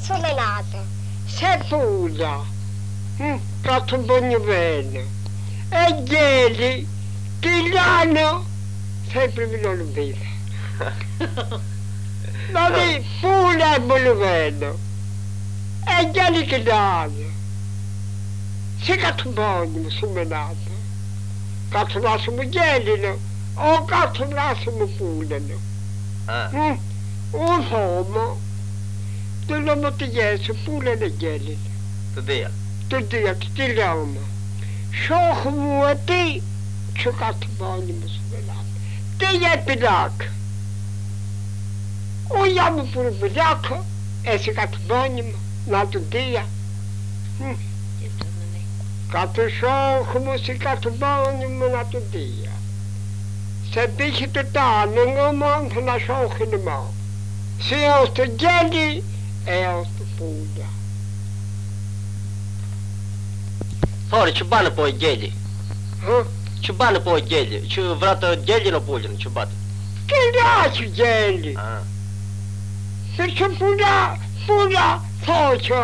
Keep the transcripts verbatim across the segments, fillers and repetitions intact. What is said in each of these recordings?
sono nata. Se Puglia, fatto un buon bene. E ieri, Tigliano, sempre mi non vive. Ma lì, Puglia è buon bene. E ieri che danno. Se cazzo buono, sono nato. Cazzo nascono ieri, o cazzo nascono Puglia. Un uomo. Non mo ti jesu pure le gjelin. Të dhja? Të dhja, të të lama. Shohë mua ti, që ka të bani më së velat. Ti je pilak. O jam për pilak, e se ka të bani më, në të dhja. Ka të shohë mu si ka të bani më në të dhja. Se bishë të tanë, nga mund të në shohë në ma. Si është të gjeli, e është Puglia. Thori, që banë po e gjeli? Që banë po e gjeli? Që vratë gjeli në Puglën, që batë? Që raqë gjeli? Se që Puglia, Puglia thoqë,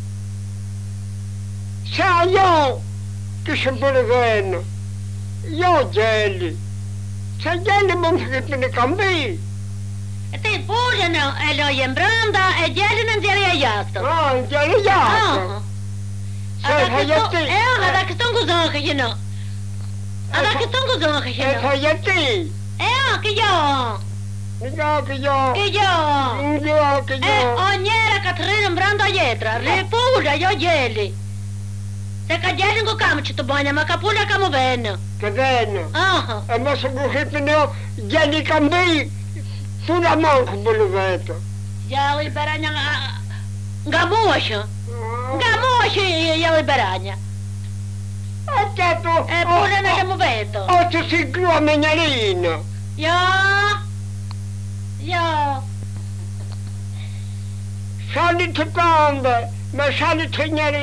se ajo kështë bërë venë, jo gjeli, se gjeli mund të këtë në kambi. E ti Puglën e loje mbrënda, e gjelin e nxjerë e jashtë. A, nxjerë e jashtë. Se hajeti. E, edhe kështu në guzon kë jënë. Edhe kështu në guzon kë E jënë. hajeti. E, kë jo. Nga kë jo. Kë jo. Nga kë E, jo. o njëra ka të rrinë mbrënda jetra, rri Puglia, jo gjeli. Se ka gjelin ku kam që të banja, ma ka Puglia ka mu venë. Ka venë. Aha. E mos u guhit në gjeli kambi. Puna manku bëllë vetë. Jali Beranja nga... nga muashë. Nga muashë jali Beranja. E qëto... E Puglën e mu vetë. O që si grua me njërinë. Jo. Jo. Shali të kambe, me shali të njëri.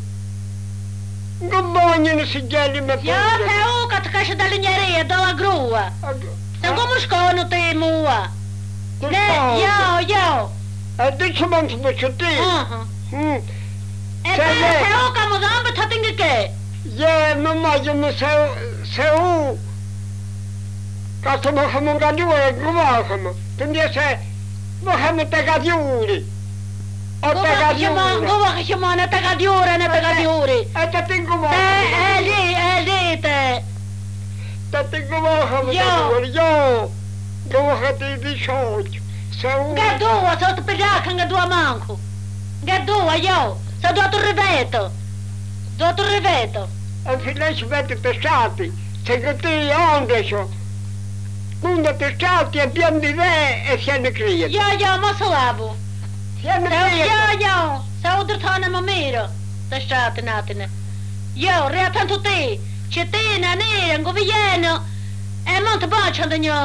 Nga bonjën si gjeli me Jo, Puglia. se u ka të kashë dalë njëri e dola grua. Se ngu më shkonu të i mua. Ne, jo, jo. E di që mund të më që ti? Aha. E Se te ne- se u ka më dhambë të të nga ke. Je, më majë më se, se u. Ka të më hëmë nga ljua e gëvahëmë. Të ndje se më hëmë të ga djuri. O të ga djuri. Nguva kështë më në të ga djure, në të ga djuri. E të ti E, gëvahëmë. e li, e li te. Të ti gëvahëmë të Jo. djuri. Jo. Gëvahët i di shoqë. Se u. Nga dua, se o të pëllakë nga dua manku. Nga dua, jo. Se do të riveto. Do të riveto. E filesh vetë të shati. Se këti i ondesho. Kundë të shati e bjem di dhe e sje në kryet. Jo, jo, mos u labu. Sje në Se, jo, kryet. jo, se u dërtone më mirë. Të shtatë natëne. Jo, rretën të ti. Që ti në nire, ngu vijenë. E mund të bëqë ndë një.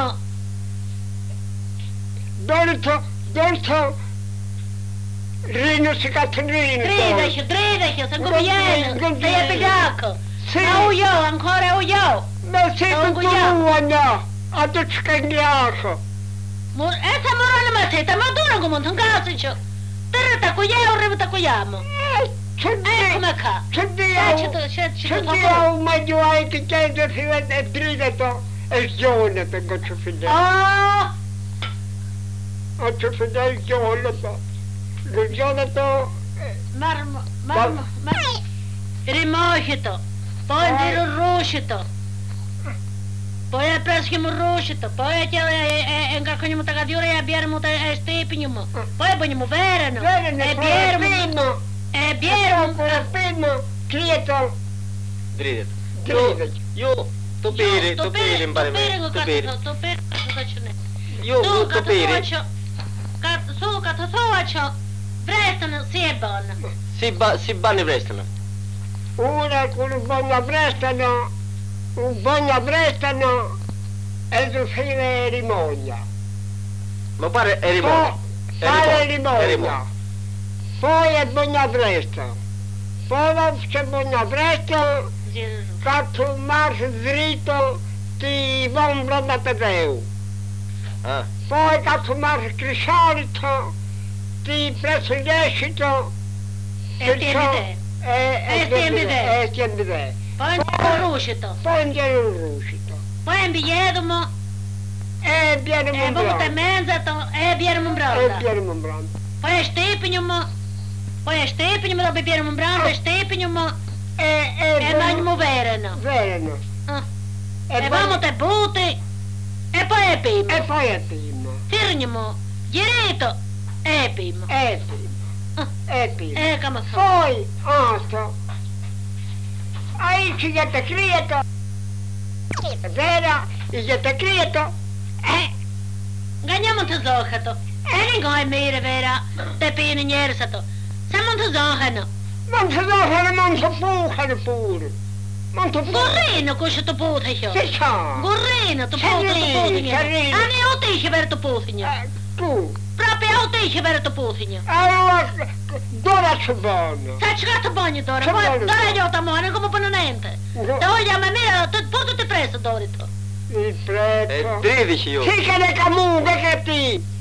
Dorë të, dorë të rinë si ka të rinë. Dridheshë, dridheshë, se ngu vijenë. Se je pëllakë. Si, E u jo, ancora u jo. me si e të u të jo. ruana, atë që ka njashë. Mu- E se morë në më të të më durë ngu mund të ngasi që. Të rëta ku je, u rëvë të ku jamë. Që E, di, ku me ka. që di E, au, që të, që, që që të di të au ma gjuaj të qenë të filet e dritë të, e zgjone të nga që filet. Oh, A që filet zgjone të, zgjone të, marë, marë, marë. Rimoshi të. Po e ndirë rushi të. Po e preski më rushi të. Po e që e, e, e nga kënjë më të gadjure e bjerë më të e shtipi një më. Po e bënjë më verën. verën e E bjerë më. përëpinë, E bjerë më. përëpinë, krijetën, Dridhet. dridhet. Jo, të piri, të piri mbare me. Të Të piri, piri. të piri, të qëne. Jo, Su mu ka të të thua piri. që, ka su ka të thua që vrestën si e bënë. Si ba, si bani vrestën. Ura, kur u bënja vrestënë, u bënja vrestënë, e du fire e rimonja. Më pare e Po, rimon. fare e rimon, e rimonja. Poi e bënja vrestën. Po dhe që bënja vrestën, ka të marrë dritë të i vonë brënda të dheu. Ah, Poi ka të marrë krisharit të, Ti presso l'escito. E tieni te. E tieni te. E tieni te. Poi un ruscito. Poi un ruscito. Poi un biglietto. E viene E un poi brando. te mezzato. E viene un E brando. viene un brando. Poi stepinimo. Poi stepinimo dopo viene un brando. Stepinimo. E E mangiamo vereno. Vereno. E vamo te butti. E poi è primo. E poi è primo. Firniamo. Diretto. E primo. È primo. È primo. E come fa? Poi, altro. Aici je te krijeto. Vera, je te krijeto. E. Ganjamo te zohato. E ne goj mere vera. Te pene njersato. Samo te zohano. Man se zaħar man se fuħar pur. Man se fuħar. Gorrino kushe te puthio. Se sa. Gorrino te puthio te Sarrino, puthio. sarrino. Ani o te ishe ver te puthio. Tu. Proprio o te ishe ver te puthio. Allora, dora c'è buono. Sa çka të bënjë Dore, Çfarë po bëni, Dore Dore? jo të mojnë, ku më punonente. Jo. Të hoja me mira, të po të të presë Dore të. Il prezzo. E drivi që ju. Sì che ne camuga che ti.